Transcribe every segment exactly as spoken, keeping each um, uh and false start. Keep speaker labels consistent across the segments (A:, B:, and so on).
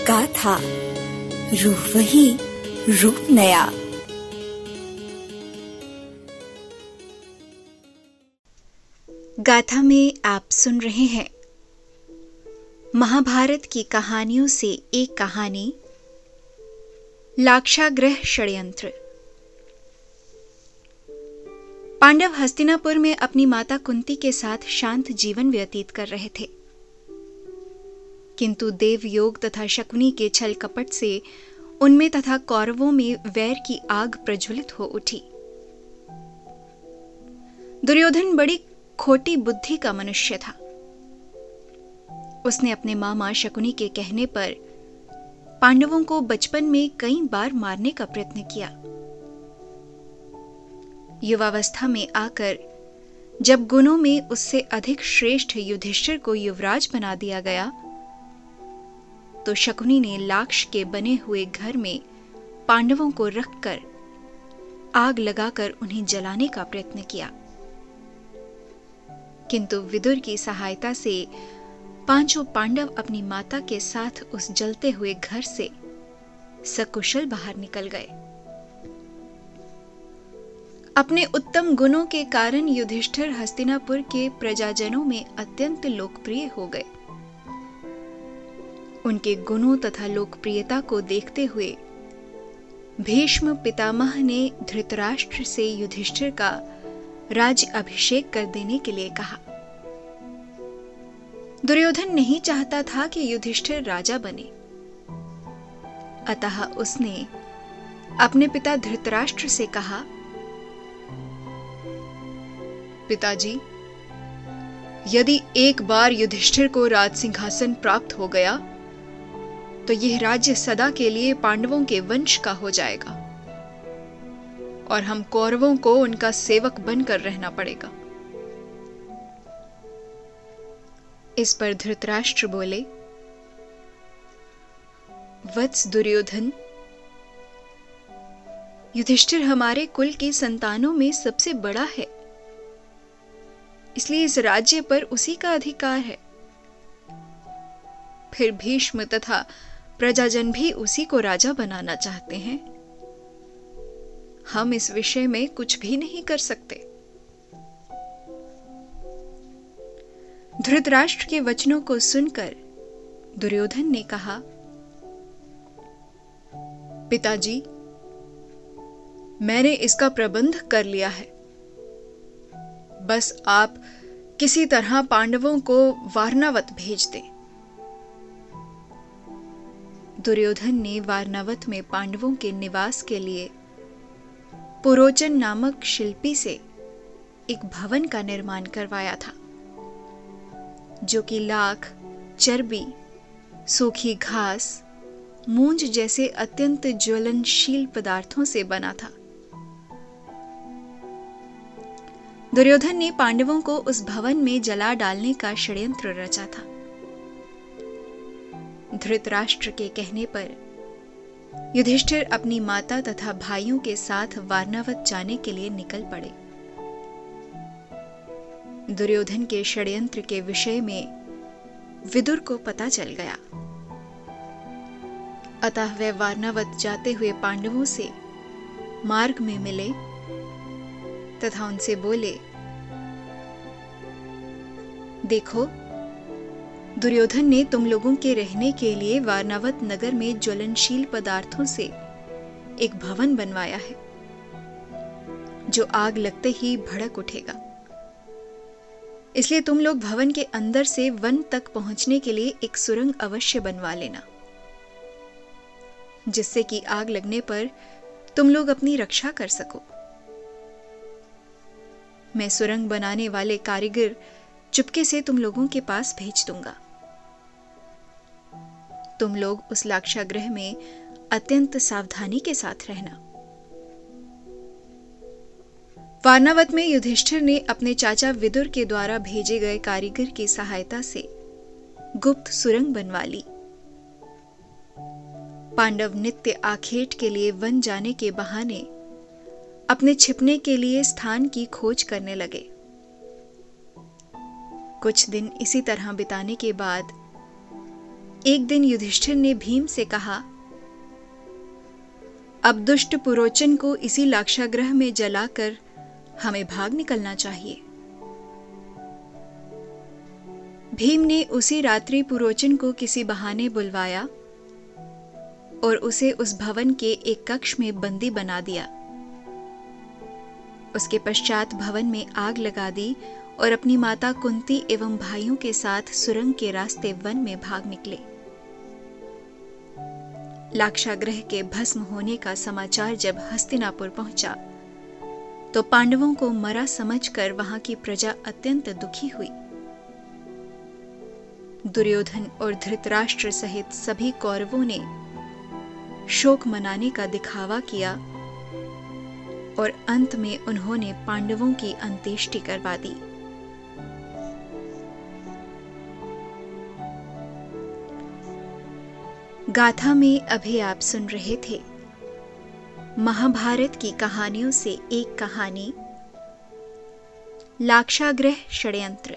A: गाथा, रूह वही, रूप नया। गाथा में आप सुन रहे हैं महाभारत की कहानियों से एक कहानी, लाक्षागृह षड्यंत्र। पांडव हस्तिनापुर में अपनी माता कुंती के साथ शांत जीवन व्यतीत कर रहे थे, किंतु देवयोग तथा शकुनी के छल कपट से उनमें तथा कौरवों में वैर की आग प्रज्वलित हो उठी। दुर्योधन बड़ी खोटी बुद्धि का मनुष्य था। उसने अपने मामा शकुनी के कहने पर पांडवों को बचपन में कई बार मारने का प्रयत्न किया। युवावस्था में आकर जब गुणों में उससे अधिक श्रेष्ठ युधिष्ठिर को युवराज बना दिया गया, तो शकुनी ने लाक्ष के बने हुए घर में पांडवों को रखकर आग लगाकर उन्हें जलाने का प्रयत्न किया, किंतु विदुर की सहायता से पांचों पांडव अपनी माता के साथ उस जलते हुए घर से सकुशल बाहर निकल गए। अपने उत्तम गुणों के कारण युधिष्ठिर हस्तिनापुर के प्रजाजनों में अत्यंत लोकप्रिय हो गए। उनके गुणों तथा लोकप्रियता को देखते हुए भीष्म पितामह ने धृतराष्ट्र से युधिष्ठिर का राज्य अभिषेक कर देने के लिए कहा। दुर्योधन नहीं चाहता था कि युधिष्ठिर राजा बने, अतः उसने अपने पिता धृतराष्ट्र से कहा,
B: पिताजी, यदि एक बार युधिष्ठिर को राज सिंहासन प्राप्त हो गया तो यह राज्य सदा के लिए पांडवों के वंश का हो जाएगा और हम कौरवों को उनका सेवक बनकर रहना पड़ेगा।
A: इस पर धृतराष्ट्र बोले, वत्स दुर्योधन, युधिष्ठिर हमारे कुल की संतानों में सबसे बड़ा है, इसलिए इस राज्य पर उसी का अधिकार है। फिर भीष्म तथा प्रजाजन भी उसी को राजा बनाना चाहते हैं। हम इस विषय में कुछ भी नहीं कर सकते। धृतराष्ट्र के वचनों को सुनकर दुर्योधन ने कहा,
B: पिताजी, मैंने इसका प्रबंध कर लिया है। बस आप किसी तरह पांडवों को वारनावत भेज दें।
A: दुर्योधन ने वारनावत में पांडवों के निवास के लिए पुरोचन नामक शिल्पी से एक भवन का निर्माण करवाया था, जो कि लाख, चर्बी, सूखी घास, मूंज जैसे अत्यंत ज्वलनशील पदार्थों से बना था। दुर्योधन ने पांडवों को उस भवन में जला डालने का षड्यंत्र रचा था। धृतराष्ट्र के कहने पर युधिष्ठिर अपनी माता तथा भाइयों के साथ वारनावत जाने के लिए निकल पड़े। दुर्योधन के षड्यंत्र के विषय में विदुर को पता चल गया, अतः वे वारनावत जाते हुए पांडवों से मार्ग में मिले तथा उनसे बोले, देखो, दुर्योधन ने तुम लोगों के रहने के लिए वारनावत नगर में ज्वलनशील पदार्थों से एक भवन बनवाया है, जो आग लगते ही भड़क उठेगा। इसलिए तुम लोग भवन के अंदर से वन तक पहुंचने के लिए एक सुरंग अवश्य बनवा लेना, जिससे कि आग लगने पर तुम लोग अपनी रक्षा कर सको। मैं सुरंग बनाने वाले कारीगर चुपके से तुम लोगों के पास भेज दूंगा। तुम लोग उस लाक्षागृह में अत्यंत सावधानी के साथ रहना। वारनावत में युधिष्ठिर ने अपने चाचा विदुर के द्वारा भेजे गए कारीगर की सहायता से गुप्त सुरंग बनवा ली। पांडव नित्य आखेट के लिए वन जाने के बहाने अपने छिपने के लिए स्थान की खोज करने लगे। कुछ दिन इसी तरह बिताने के बाद एक दिन युधिष्ठिर ने भीम से कहा, अब दुष्ट पुरोचन को इसी लाक्षागृह में जलाकर हमें भाग निकलना चाहिए। भीम ने उसी रात्रि पुरोचन को किसी बहाने बुलवाया और उसे उस भवन के एक कक्ष में बंदी बना दिया। उसके पश्चात भवन में आग लगा दी और अपनी माता कुंती एवं भाइयों के साथ सुरंग के रास्ते वन में भाग निकले। लाक्षागृह के भस्म होने का समाचार जब हस्तिनापुर पहुंचा तो पांडवों को मरा समझकर वहां की प्रजा अत्यंत दुखी हुई। दुर्योधन और धृतराष्ट्र सहित सभी कौरवों ने शोक मनाने का दिखावा किया और अंत में उन्होंने पांडवों की अंत्येष्टि करवा दी। गाथा में अभी आप सुन रहे थे महाभारत की कहानियों से एक कहानी, लाक्षागृह षड्यंत्र।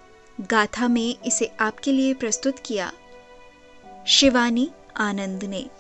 A: गाथा में इसे आपके लिए प्रस्तुत किया शिवानी आनंद ने।